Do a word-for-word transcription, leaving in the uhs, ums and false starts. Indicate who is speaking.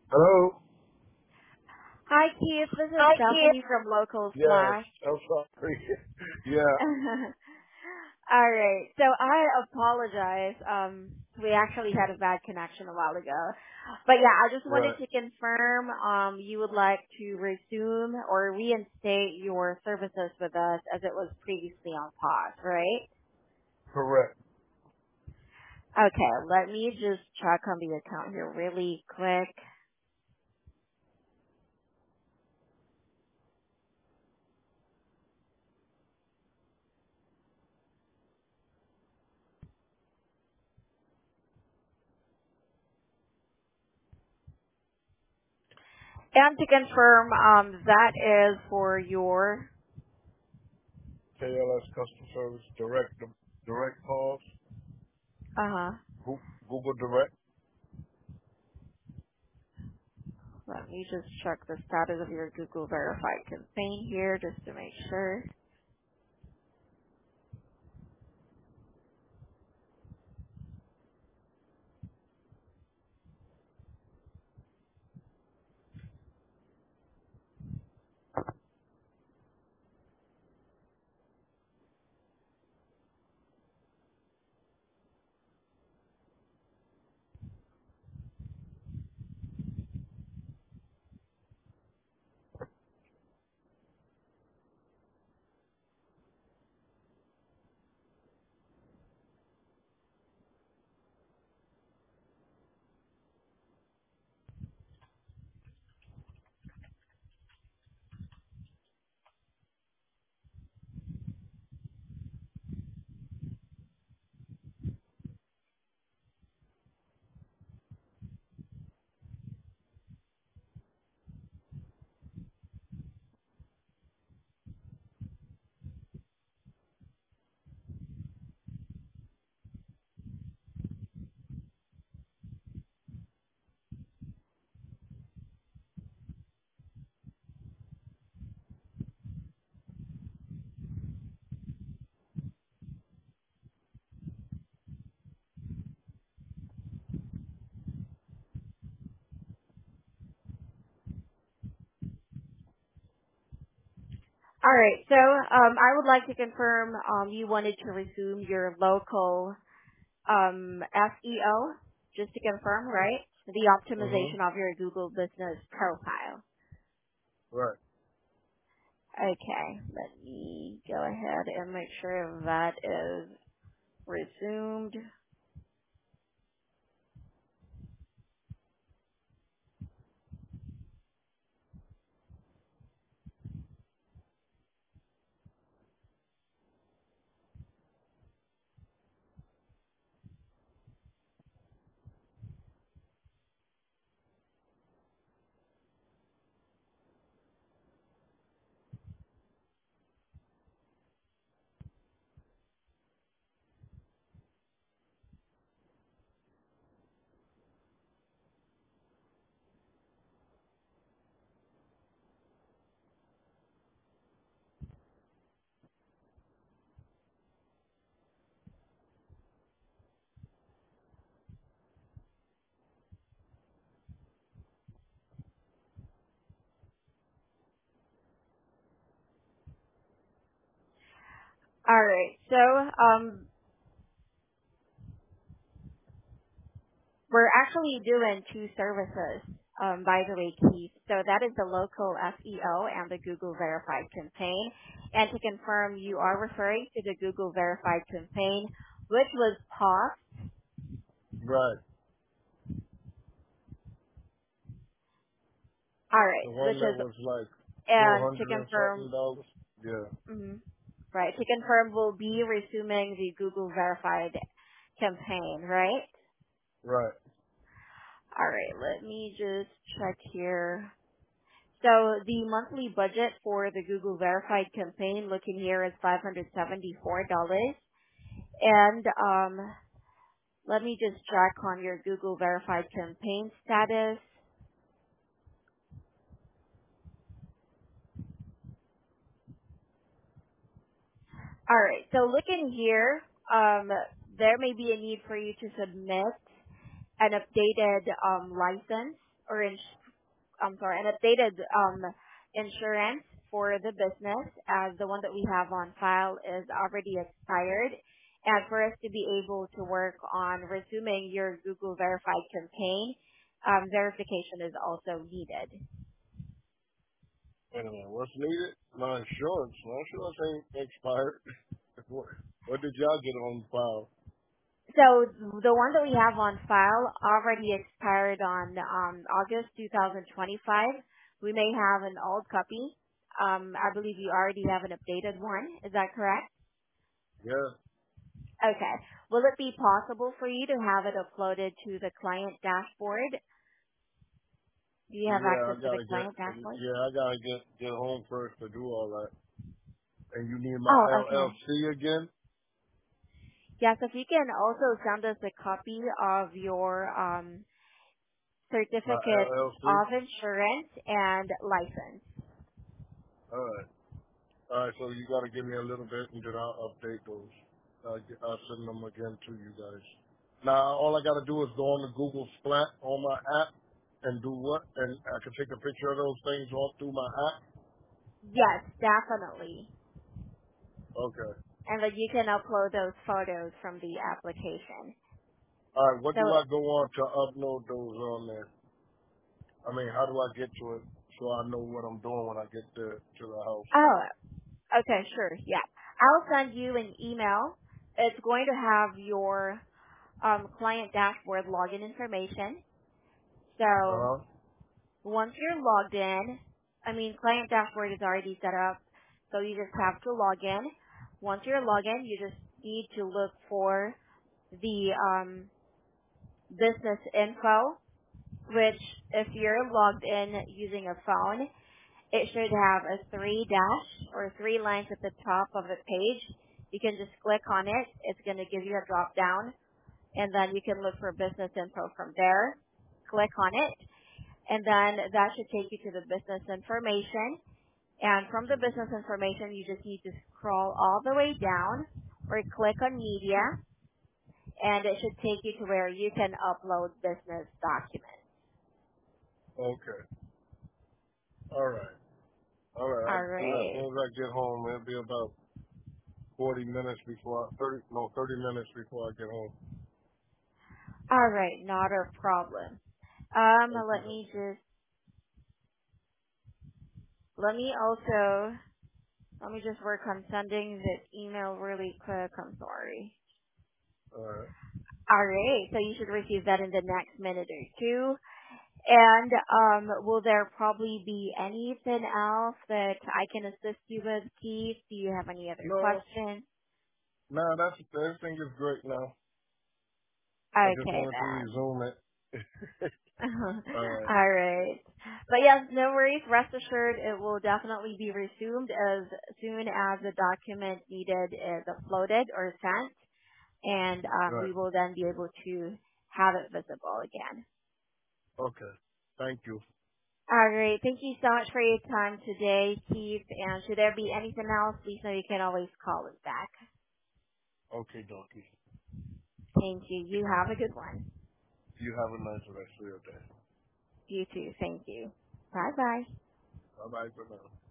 Speaker 1: Hello?
Speaker 2: Hi, Keith. This is
Speaker 1: Hi, kid.
Speaker 2: Stephanie from Local
Speaker 1: Yes,
Speaker 2: Flash.
Speaker 1: I'm sorry. yeah,
Speaker 2: All right. So I apologize. Um, we actually had a bad connection a while ago. But yeah, I just wanted
Speaker 1: right.
Speaker 2: to confirm um, you would like to resume or reinstate your services with us as it was previously on pause, right?
Speaker 1: Correct.
Speaker 2: Okay, let me just check on the account here really quick. And to confirm, um, that is for your,
Speaker 1: K L S Customer Service Direct Direct Calls.
Speaker 2: uh-huh.
Speaker 1: Goo- Google Direct.
Speaker 2: Let me just check the status of your Google verified campaign here just to make sure. All right. So um, I would like to confirm um, you wanted to resume your local um, S E O, just to confirm, right? The
Speaker 1: Mm-hmm.
Speaker 2: optimization of your Google business profile.
Speaker 1: Right.
Speaker 2: Okay. Let me go ahead and make sure that is resumed. All right. So um, we're actually doing two services, um, by the way, Keith. So that is the local S E O and the Google Verified campaign. And to confirm, you are referring to the Google Verified campaign, which was paused.
Speaker 1: Right.
Speaker 2: All
Speaker 1: The
Speaker 2: right, which
Speaker 1: one that
Speaker 2: is,
Speaker 1: was like four
Speaker 2: and to
Speaker 1: hundred and something
Speaker 2: confirm,
Speaker 1: dollars. Yeah.
Speaker 2: mhm, right, to confirm, we'll be resuming the Google Verified campaign, right?
Speaker 1: Right.
Speaker 2: All right, let me just check here. So the monthly budget for the Google Verified campaign, looking here, is five hundred seventy-four dollars. And um, let me just check on your Google Verified campaign status. All right. So looking here, um, there may be a need for you to submit an updated um, license or ins- I'm sorry, an updated um, insurance for the business, as the one that we have on file is already expired. And for us to be able to work on resuming your Google verified campaign, um, verification is also needed.
Speaker 1: Wait a minute, what's needed? My insurance. My insurance ain't expired. what, what did y'all get on file?
Speaker 2: So the one that we have on file already expired on um, August two thousand twenty-five. We may have an old copy. Um, I believe you already have an updated one. Is that correct?
Speaker 1: Yeah,
Speaker 2: Okay. Will it be possible for you to have it uploaded to the client dashboard? Do you have
Speaker 1: yeah, I
Speaker 2: access to the
Speaker 1: gotta get,
Speaker 2: client dashboard?
Speaker 1: yeah, I gotta get, get home first to do all that. And you need my
Speaker 2: Oh, okay.
Speaker 1: L L C again?
Speaker 2: Yes, if you can also send us a copy of your um,
Speaker 1: My
Speaker 2: certificate
Speaker 1: L L C?
Speaker 2: of insurance and license.
Speaker 1: Alright. Alright, so you gotta give me a little bit and then I'll update those. I'll, get, I'll send them again to you guys. Now, all I gotta do is go on the Google Splat on my app and do what? And I can take a picture of those things all through my app?
Speaker 2: Yes, definitely.
Speaker 1: Okay.
Speaker 2: And then you can upload those photos from the application.
Speaker 1: Alright, what
Speaker 2: So,
Speaker 1: do I go on to upload those on there? I mean, how do I get to it so I know what I'm doing when I get to, to the house?
Speaker 2: oh, okay, sure, yeah. I'll send you an email. It's going to have your um, client dashboard login information. So
Speaker 1: Uh-huh.
Speaker 2: once you're logged in, I mean, client dashboard is already set up, so you just have to log in. Once you're logged in, you just need to look for the um, business info, which if you're logged in using a phone, it should have a three dash or three lines at the top of the page. You can just click on it. It's going to give you a drop down, and then you can look for business info from there. Click on it, and then that should take you to the business information. And from the
Speaker 1: hmm
Speaker 2: business information, you just need to scroll all the way down or click on media, and it should take you to where you can upload business documents.
Speaker 1: Okay. Alright. Alright,
Speaker 2: All
Speaker 1: I'll do that as
Speaker 2: right.
Speaker 1: soon as I get home. It'll be about forty minutes before, I, thirty, no, thirty minutes before I get home.
Speaker 2: All right, not a problem. Um,
Speaker 1: Okay,
Speaker 2: let me
Speaker 1: okay.
Speaker 2: just, let me also, let me just work on sending this email really quick. I'm sorry.
Speaker 1: Alright.
Speaker 2: All right, so you should receive that in the next minute or two. And um, will there probably be anything else that I can assist you with, Keith? Do you have any other
Speaker 1: No,
Speaker 2: questions?
Speaker 1: no, that's, everything is great now. I just
Speaker 2: Okay
Speaker 1: wanted to
Speaker 2: then.
Speaker 1: resume it. Alright.
Speaker 2: All right. But yes, no worries. Rest assured, it will definitely be resumed as soon as the document needed is uploaded or sent, and um,
Speaker 1: Right.
Speaker 2: we will then be able to have it visible again.
Speaker 1: Okay. Thank you.
Speaker 2: All right. Thank you so much for your time today, Keith. And should there be anything else, please know you can always call us back.
Speaker 1: Okay, dokie.
Speaker 2: Thank you. You have a good one.
Speaker 1: You have a nice rest of your day.
Speaker 2: You too. Thank you. Bye bye.
Speaker 1: Bye bye for now.